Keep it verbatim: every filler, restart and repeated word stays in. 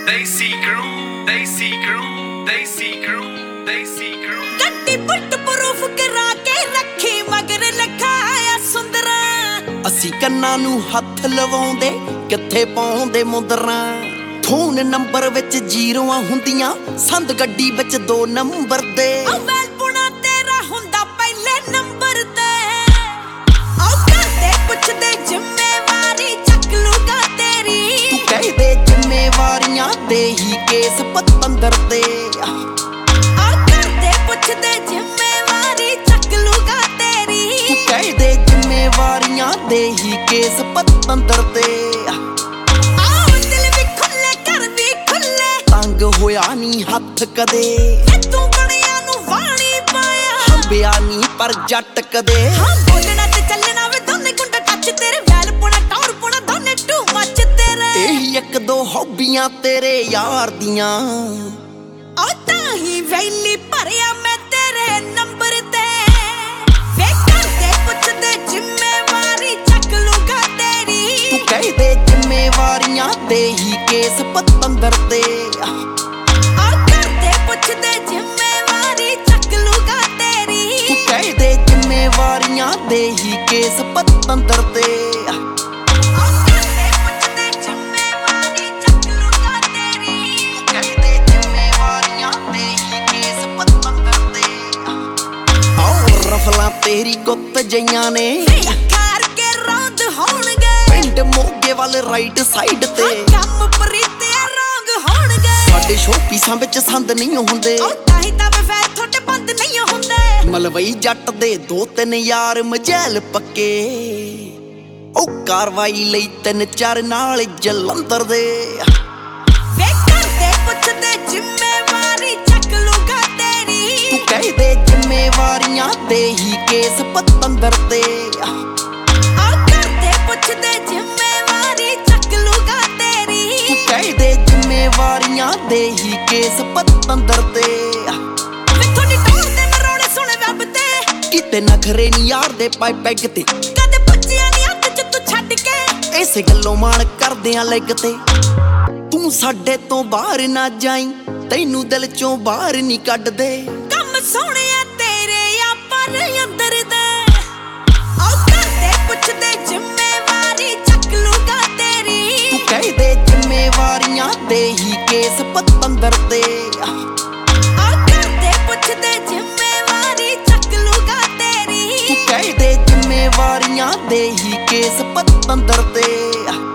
Desi crew, Desi crew, Desi crew, Desi crew. ਗੱਡੀ ਪੁੱਟ proof ਕਰਾ ਕੇ ਰੱਖੀ ਮਗਰ ਲਖਾਇਆ ਸੁੰਦਰਾ। ਅਸੀਂ ਕੰਨਾਂ ਨੂੰ ਹੱਥ ਲਵਾਉਂਦੇ ਕਿੱਥੇ ਪਾਉਂਦੇ ਮੁੰਦਰਾਂ। ਫੋਨ ਨੰਬਰ ਵਿੱਚ ਜ਼ੀਰੋਆਂ ਹੁੰਦੀਆਂ ਸੰਦ ਗੱਡੀ ਵਿੱਚ ਦੋ ਨੰਬਰ ਦੇ। ਅਵਲ ਪੁਣਾ ਤੇਰਾ ਹੁੰਦਾ ਪਹਿਲੇ ਨੰਬਰ ਤੇ। ਆਉ ਕਰਦੇ ਪੁੱਛਦੇ ਜ਼ਿੰਮੇਵਾਰੀ ਚੱਕ ਲੂਗਾ ਤੇਰੀ। ਤੂੰ ਕਹਿਦੇ ਜ਼ਿੰਮੇਵਾਰੀਆਂ ਦੇ ਹੀ ਕੇਸ ਪਤੰਦਰ ਤੇ। ਆਉ ਕਰਦੇ ਪੁੱਛਦੇ ਜ਼ਿੰਮੇਵਾਰੀ ਚੱਕ ਲੂਗਾ ਤੇਰੀ। ਤੂੰ ਕਹਿਦੇ ਜ਼ਿੰਮੇਵਾਰੀਆਂ ਦੇ ਹੀ ਕੇਸ ਪਤੰਦਰ ਤੇ। ਤੰਗ ਹੋਇਆ ਨੀ ਹੱਥ ਕਦੇ ਤੂੰ ਬਣਿਆ ਨੂੰ ਵਾਣੀ ਪਾਇਆ। ਹੰਬਿਆ ਨੀ ਪਰ ਜੱਟ ਕਦੇ। ਹਾਂ ਬੋਲਣਾ ਤੇ ਚੱਲਣਾ ਵੇ ਦੋਨੇ ਗੁੰਡਾ ਟੱਚ ਤੇਰੇ। ਵੈਲ ਪੁਣਾ ਟੌਰ ਪੁਣਾ ਦੋਨੇ ਟੂ ਮੱਚ ਤੇਰੇ। ਇਹ ਇੱਕ ਦੋ ਹੌਬੀਆਂ ਤੇਰੇ ਯਾਰ ਦੀਆਂ। ਆ ਤਾਂ ਹੀ ਵੈਲੀ ਭਰਿਆ ਮੈਂ ਤੇਰੇ ਨੰਬਰ ਤੇ। ਵੇ ਕਰਦੇ ਪੁੱਛਦੇ ਜ਼ਿੰਮੇਵਾਰੀ ਚੱਕ ਲੂਗਾ ਤੇਰੀ। ਤੂੰ ਕਹਿਦੇ ਜ਼ਿੰਮੇਵਾਰੀਆਂ ਦੇ ਹੀ ਕੇਸ ਪਤੰਦਰ ਤੇ। ਆ ਕਰਦੇ ਪੁੱਛਦੇ ਜ਼ਿੰਮੇਵਾਰੀ ਚੱਕ ਲੂਗਾ ਤੇਰੀ। ਤੂੰ ਕਹਿਦੇ ਜ਼ਿੰਮੇਵਾਰੀਆਂ ਦੇ ਹੀ ਕੇਸ ਪਤੰਦਰ ਤੇ। ਆ ਕਰਦੇ ਪੁੱਛਦੇ ਜ਼ਿੰਮੇਵਾਰੀ ਚੱਕ ਲੂਗਾ ਤੇਰੀ। ਤੂੰ ਕਹਿਦੇ ਜ਼ਿੰਮੇਵਾਰੀਆਂ ਦੇ ਹੀ ਕੇਸ ਪਤੰਦਰ ਤੇ। ਆਓ ਰਫਲਾਂ ਤੇਰੀ ਗੁੱਤ ਜਈਆਂ ਨੇ। ਵੇ ਅੱਖਾਂ ਕੇ ਰੌਂਦ ਹੋਣਗੇ ਪਿੰਡ ਮੋਗੇ ਵੱਲ ਰਾਈਟ ਸਾਈਡ ਤੇ। ਕੰਮ ਪ੍ਰੀਤਿਆ ਰੰਗ ਹੋਣਗੇ। ਸਾਡੇ ਸ਼ੋਪੀਸਾਂ ਵਿੱਚ ਸੰਦ ਨਹੀਂ ਹੁੰਦੇ। ਉਹ ਤਾਂ ਹੀ ਤਾਂ ਵੇ ਤੁਹਾਡੇ ਬੰਦ ਨਹੀਂ ਹੁੰਦੇ। ਮਲਵਈ ਜੱਟ ਦੇ ਦੋ ਤਿੰਨ ਯਾਰ ਮਜੈਲ ਪੱਕੇ। ਉਹ ਕਾਰਵਾਈ ਲਈ ਤਿੰਨ ਚਾਰ ਨਾਲ ਜਲੰਧਰ ਦੇ। ਵੇ ਕਰਦੇ ਪੁੱਛਦੇ ਜ਼ਿੰਮੇਵਾਰੀ ਚੱਕ ਲੂਗਾ ਤੇਰੀ। ਤੂੰ ਕਹਿਦੇ ਜ਼ਿੰਮੇਵਾਰੀਆਂ ਦੇ ਹੀ ਕੇਸ ਪਤੰਦਰ ਤੇ। ਆ ਕਰਦੇ ਪੁੱਛਦੇ ਜ਼ਿੰਮੇਵਾਰੀ ਚੱਕ ਲੂਗਾ ਤੇਰੀ। ਤੂੰ ਕਹਿਦੇ ਜ਼ਿੰਮੇਵਾਰੀਆਂ ਦੇ ਹੀ ਕੇਸ ਪਤੰਦਰ ਤੇ। ਵੇ ਤੁਹਾਡੀ ਟੌਰ ਦੇ ਨਰੋੜੇ ਸੁਣੇ ਵੈਬ ਤੇ। ਕਿਤੇ ਨਖਰੇ ਨੀ ਯਾਰ ਦੇ ਪਾਈ ਪੈਗ ਤੇ। ਕਦੇ ਪੁੱਛਿਆ ਨੀ ਹੱਥ ਚ ਤੂੰ ਛੱਡ ਕੇ। ਇਸੇ ਗੱਲੋਂ ਮਾਣ ਕਰਦੇ ਆ ਲੈਗ ਤੇ। ਤੂੰ ਸਾਡੇ ਤੋਂ ਬਾਹਰ ਨਾ ਜਾਈਂ ਤੈਨੂੰ ਦਿਲ ਚੋਂ ਬਾਹਰ ਨਹੀਂ ਕੱਢਦੇ। ਕੰਮ ਸੋਹਣਿਆ ਤੇਰੇ ਆ ਪਰ ਅੰਦਰ ਦੇ। ਆਉ ਕਰਦੇ ਪੁੱਛਦੇ ਜ਼ਿੰਮੇਵਾਰੀ ਚੱਕ ਲੂਗਾ ਤੇਰੀ। ਤੂੰ ਕਹਿਦੇ ਜ਼ਿੰਮੇਵਾਰੀਆਂ ਦੇ ਹੀ ਕੇਸ ਪਤੰਦਰ ਤੇ। ਆਉ ਕਰਦੇ ਪੁੱਛਦੇ ਜ਼ਿੰਮੇਵਾਰੀ ਚੱਕ ਲੂਗਾ ਤੇਰੀ। ਤੂੰ ਕਹਿਦੇ ਜ਼ਿੰਮੇਵਾਰੀਆਂ ਦੇ ਹੀ ਕੇਸ ਪਤੰਦਰ ਤੇ।